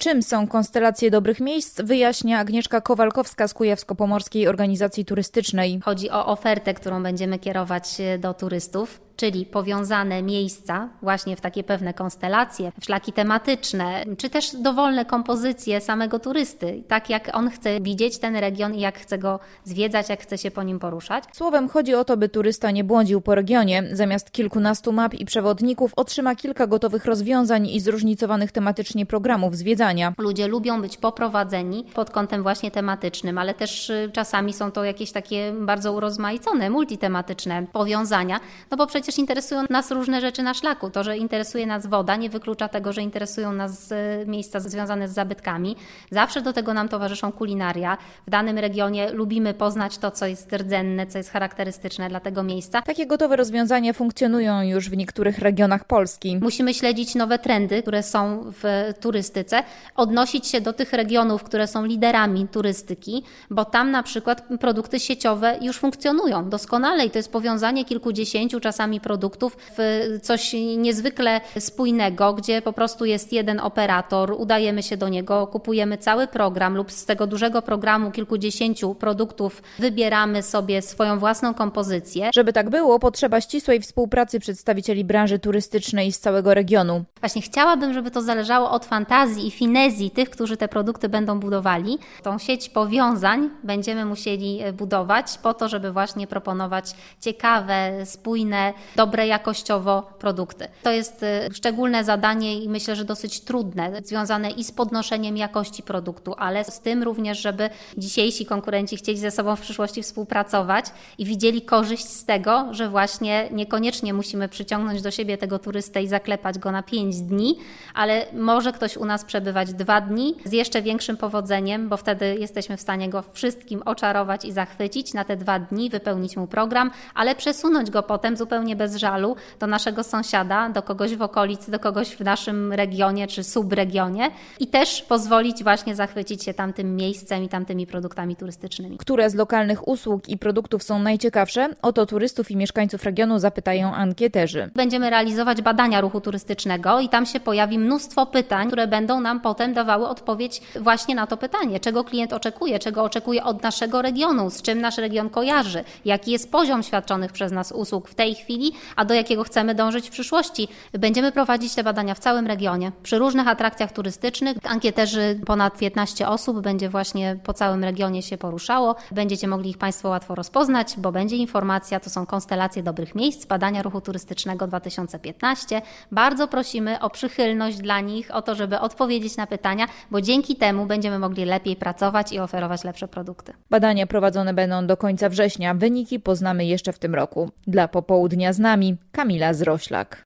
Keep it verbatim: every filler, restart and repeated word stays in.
Czym są konstelacje dobrych miejsc, wyjaśnia Agnieszka Kowalkowska z Kujawsko-Pomorskiej Organizacji Turystycznej. Chodzi o ofertę, którą będziemy kierować do turystów, czyli powiązane miejsca właśnie w takie pewne konstelacje, szlaki tematyczne, czy też dowolne kompozycje samego turysty, tak jak on chce widzieć ten region i jak chce go zwiedzać, jak chce się po nim poruszać. Słowem chodzi o to, by turysta nie błądził po regionie. Zamiast kilkunastu map i przewodników otrzyma kilka gotowych rozwiązań i zróżnicowanych tematycznie programów zwiedzania. Ludzie lubią być poprowadzeni pod kątem właśnie tematycznym, ale też czasami są to jakieś takie bardzo urozmaicone, multitematyczne powiązania, no bo przecież interesują nas różne rzeczy na szlaku. To, że interesuje nas woda, nie wyklucza tego, że interesują nas miejsca związane z zabytkami. Zawsze do tego nam towarzyszą kulinaria. W danym regionie lubimy poznać to, co jest rdzenne, co jest charakterystyczne dla tego miejsca. Takie gotowe rozwiązania funkcjonują już w niektórych regionach Polski. Musimy śledzić nowe trendy, które są w turystyce, odnosić się do tych regionów, które są liderami turystyki, bo tam na przykład produkty sieciowe już funkcjonują doskonale i to jest powiązanie kilkudziesięciu czasami produktów w coś niezwykle spójnego, gdzie po prostu jest jeden operator, udajemy się do niego, kupujemy cały program lub z tego dużego programu kilkudziesięciu produktów wybieramy sobie swoją własną kompozycję. Żeby tak było, potrzeba ścisłej współpracy przedstawicieli branży turystycznej z całego regionu. Właśnie chciałabym, żeby to zależało od fantazji i finezji tych, którzy te produkty będą budowali. Tą sieć powiązań będziemy musieli budować po to, żeby właśnie proponować ciekawe, spójne, dobre jakościowo produkty. To jest szczególne zadanie i myślę, że dosyć trudne, związane i z podnoszeniem jakości produktu, ale z tym również, żeby dzisiejsi konkurenci chcieli ze sobą w przyszłości współpracować i widzieli korzyść z tego, że właśnie niekoniecznie musimy przyciągnąć do siebie tego turystę i zaklepać go na pięć dni, ale może ktoś u nas przebywać dwa dni z jeszcze większym powodzeniem, bo wtedy jesteśmy w stanie go wszystkim oczarować i zachwycić na te dwa dni, wypełnić mu program, ale przesunąć go potem zupełnie bez żalu do naszego sąsiada, do kogoś w okolicy, do kogoś w naszym regionie czy subregionie i też pozwolić właśnie zachwycić się tamtym miejscem i tamtymi produktami turystycznymi. Które z lokalnych usług i produktów są najciekawsze? O to turystów i mieszkańców regionu zapytają ankieterzy. Będziemy realizować badania ruchu turystycznego i tam się pojawi mnóstwo pytań, które będą nam potem dawały odpowiedź właśnie na to pytanie, czego klient oczekuje, czego oczekuje od naszego regionu, z czym nasz region kojarzy, jaki jest poziom świadczonych przez nas usług w tej chwili, a do jakiego chcemy dążyć w przyszłości. Będziemy prowadzić te badania w całym regionie, przy różnych atrakcjach turystycznych. Ankieterzy, ponad piętnaście osób, będzie właśnie po całym regionie się poruszało. Będziecie mogli ich Państwo łatwo rozpoznać, bo będzie informacja, to są konstelacje dobrych miejsc, badania ruchu turystycznego dwa tysiące piętnaście. Bardzo prosimy o przychylność dla nich, o to, żeby odpowiedzieć na pytania, bo dzięki temu będziemy mogli lepiej pracować i oferować lepsze produkty. Badania prowadzone będą do końca września. Wyniki poznamy jeszcze w tym roku. Dla Popołudnia z nami Kamila Zroślak.